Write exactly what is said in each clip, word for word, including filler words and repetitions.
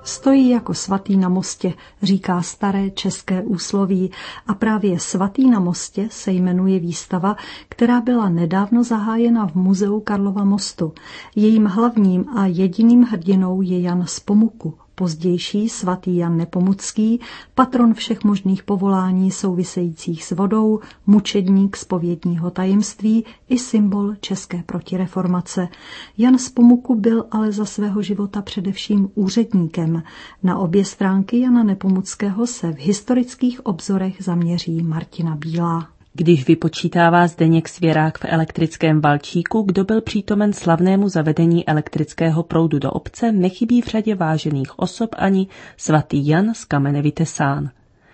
Stojí jako svatý na mostě, říká staré české úsloví, a právě Svatý na mostě se jmenuje výstava, která byla nedávno zahájena v muzeu Karlova mostu. Jejím hlavním a jediným hrdinou je Jan z Pomuku, pozdější svatý Jan Nepomucký, patron všech možných povolání souvisejících s vodou, mučedník zpovědního tajemství i symbol české protireformace. Jan z Pomuku byl ale za svého života především úředníkem. Na obě stránky Jana Nepomuckého se v historických obzorech zaměří Martina Bílá. Když vypočítává Zdeněk Svěrák v Elektrickém valčíku, kdo byl přítomen slavnému zavedení elektrického proudu do obce, nechybí v řadě vážených osob ani svatý Jan z Kamene vytesán.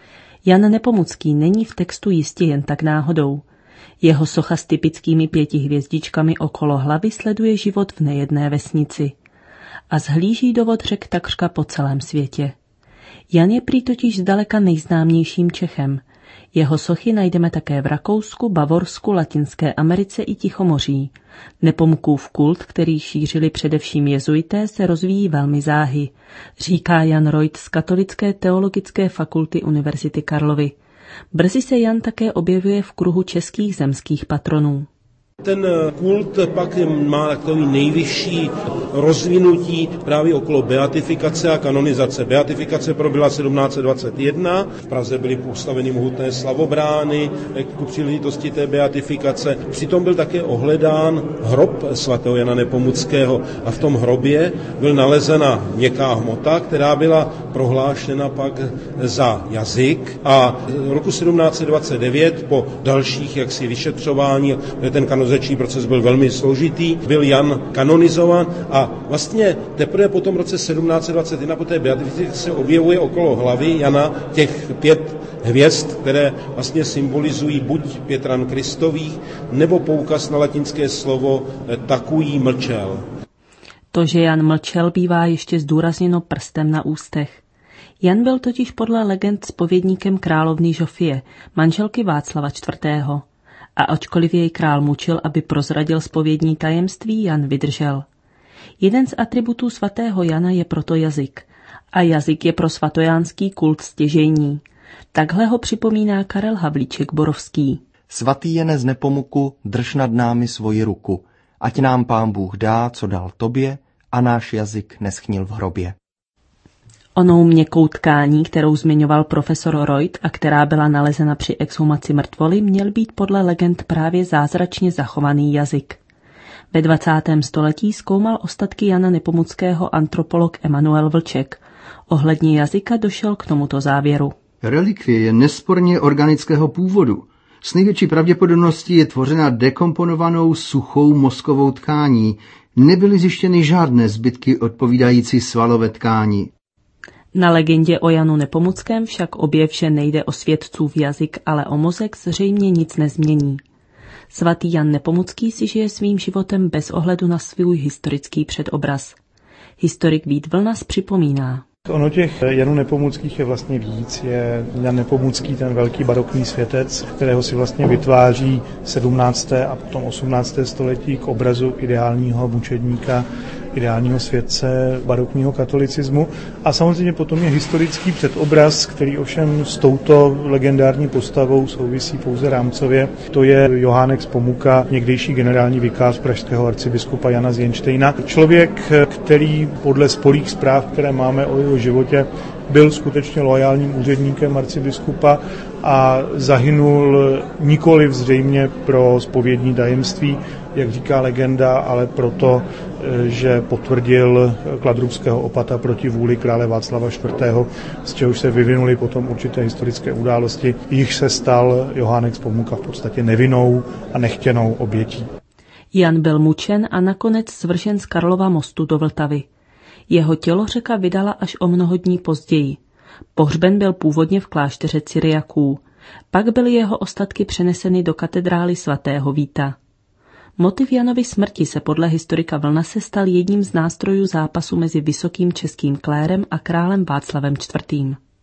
Jan Nepomucký není v textu jistě jen tak náhodou. Jeho socha s typickými pěti hvězdičkami okolo hlavy sleduje život v nejedné vesnici a zhlíží do vod řek takřka po celém světě. Jan je prý totiž zdaleka nejznámějším Čechem. Jeho sochy najdeme také v Rakousku, Bavorsku, Latinské Americe i Tichomoří. Nepomukův kult, který šířili především jezuité, se rozvíjí velmi záhy, říká Jan Reut z Katolické teologické fakulty Univerzity Karlovy. Brzy se Jan také objevuje v kruhu českých zemských patronů. Ten kult pak má takový nejvyšší rozvinutí právě okolo beatifikace a kanonizace. Beatifikace proběhla sedmnáct set dvacet jedna, v Praze byly postaveny mohutné slavobrány ku příležitosti té beatifikace. Přitom byl také ohledán hrob svatého Jana Nepomuckého a v tom hrobě byl nalezena měkká hmota, která byla prohlášena pak za jazyk a roku sedmnáct set dvacet devět po dalších jaksi vyšetřování, ten kanonizační proces byl velmi složitý, byl Jan kanonizován a vlastně teprve po tom roce sedmnáct set dvacet jedna po té beatifikaci se objevuje okolo hlavy Jana těch pět hvězd, které vlastně symbolizují buď pět ran Kristových, nebo poukaz na latinské slovo takují mlčel. To, že Jan mlčel, bývá ještě zdůrazněno prstem na ústech. Jan byl totiž podle legend zpovědníkem královny Žofie, manželky Václava čtvrtého. A ačkoliv jej král mučil, aby prozradil zpovědní tajemství, Jan vydržel. Jeden z atributů svatého Jana je proto jazyk. A jazyk je pro svatojánský kult stěžejní. Takhle ho připomíná Karel Havlíček Borovský. Svatý Jane z Nepomuku, drž nad námi svoji ruku, ať nám Pán Bůh dá, co dal tobě, a náš jazyk neschnil v hrobě. Onou měkkou tkání, kterou zmiňoval profesor Reut a která byla nalezena při exhumaci mrtvoly, měl být podle legend právě zázračně zachovaný jazyk. Ve dvacátém století zkoumal ostatky Jana Nepomuckého antropolog Emanuel Vlček. Ohledně jazyka došel k tomuto závěru. Relikvie je nesporně organického původu. S největší pravděpodobností je tvořena dekomponovanou suchou mozkovou tkání. Nebyly zjištěny žádné zbytky odpovídající svalové tkání. Na legendě o Janu Nepomuckém však objev, že nejde o svědcův jazyk, ale o mozek, zřejmě nic nezmění. Svatý Jan Nepomucký si žije svým životem bez ohledu na svůj historický předobraz. Historik Vít Vlnas připomíná. Ono těch Janů Nepomuckých je vlastně víc. Je Jan Nepomucký ten velký barokní světec, kterého si vlastně vytváří sedmnácté a potom osmnácté století k obrazu ideálního mučedníka, ideálního světce barokního katolicismu. A samozřejmě potom je historický předobraz, který ovšem s touto legendární postavou souvisí pouze rámcově. To je Johánek z Pomuka, někdejší generální vikář pražského arcibiskupa Jana z Jenštejna. Člověk, který podle spolých zpráv, které máme o jeho životě, byl skutečně loajálním úředníkem arcibiskupa a zahynul nikoliv zřejmě pro zpovědní tajemství, jak říká legenda, ale proto, že potvrdil kladrubského opata proti vůli krále Václava čtvrtého, z čehož se vyvinuly potom určité historické události, jich se stal Johánek z Pomuka v podstatě nevinnou a nechtěnou obětí. Jan byl mučen a nakonec svržen z Karlova mostu do Vltavy. Jeho tělo řeka vydala až o mnoho dní později. Pohřben byl původně v klášteře Cyriaků. Pak byly jeho ostatky přeneseny do katedrály svatého Víta. Motiv Janovy smrti se podle historika Vlnase stal jedním z nástrojů zápasu mezi vysokým českým klérem a králem Václavem čtvrtým.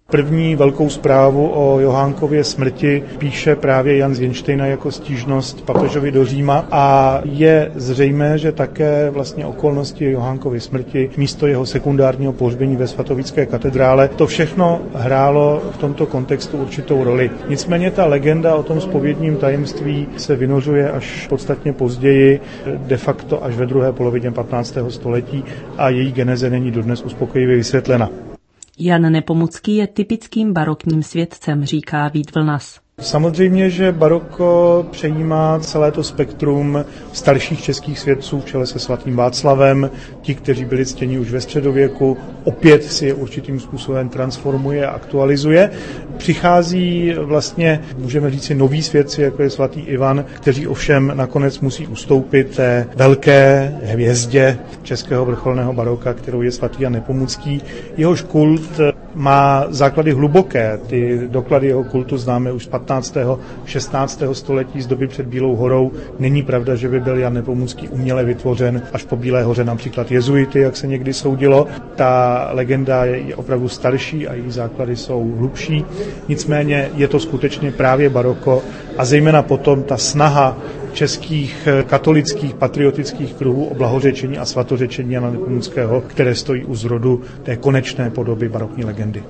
První velkou zprávu o Johánkově smrti píše právě Jan z Jenštejna jako stížnost papežovi do Říma a je zřejmé, že také vlastně okolnosti Johánkovy smrti, místo jeho sekundárního pohřbení ve svatovícké katedrále, to všechno hrálo v tomto kontextu určitou roli. Nicméně ta legenda o tom zpovědním tajemství se vynořuje až podstatně později, de facto až ve druhé polovině patnáctého století a její geneze není dodnes uspokojivě vysvětlena. Jan Nepomucký je typickým barokním světcem, říká Vít Vlnas. Samozřejmě, že baroko přejímá celé to spektrum starších českých svědců v čele se svatým Václavem, ti, kteří byli ctěni už ve středověku, opět si je určitým způsobem transformuje a aktualizuje. Přichází vlastně, můžeme říci, noví svědci, jako je svatý Ivan, kteří ovšem nakonec musí ustoupit té velké hvězdě českého vrcholného baroka, kterou je svatý Jan Nepomucký. Jehož kult má základy hluboké, ty doklady jeho kultu známe už z patnáctého šestnáctého století z doby před Bílou horou. Není pravda, že by byl Jan Nepomucký uměle vytvořen až po Bílé hoře například jezuity, jak se někdy soudilo. Ta legenda je opravdu starší a její základy jsou hlubší. Nicméně je to skutečně právě baroko a zejména potom ta snaha českých katolických patriotických kruhů o blahořečení a svatořečení Jana Nepomuckého, které stojí u zrodu té konečné podoby barokní legendy.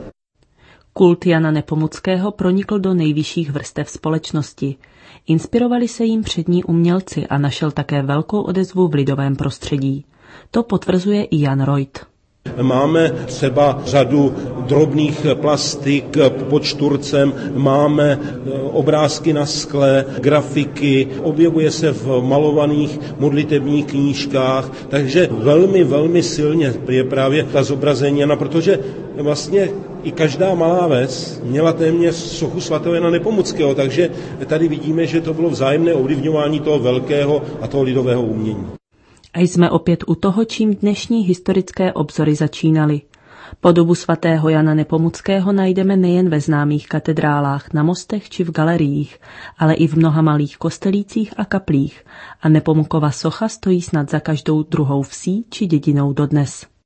Kult Jana Nepomuckého pronikl do nejvyšších vrstev společnosti. Inspirovali se jim přední umělci a našel také velkou odezvu v lidovém prostředí. To potvrzuje i Jan Reuth. Máme třeba řadu drobných plastik pod šturcem, máme obrázky na skle, grafiky, objevuje se v malovaných modlitebních knížkách, takže velmi, velmi silně je právě ta zobrazení Jana, protože vlastně i každá malá ves měla téměř sochu svatého Jana Nepomuckého, takže tady vidíme, že to bylo vzájemné ovlivňování toho velkého a toho lidového umění. A jsme opět u toho, čím dnešní historické obzory začínaly. Podobu svatého Jana Nepomuckého najdeme nejen ve známých katedrálách, na mostech či v galeriích, ale i v mnoha malých kostelících a kaplích a Nepomukova socha stojí snad za každou druhou vsí či dědinou dodnes.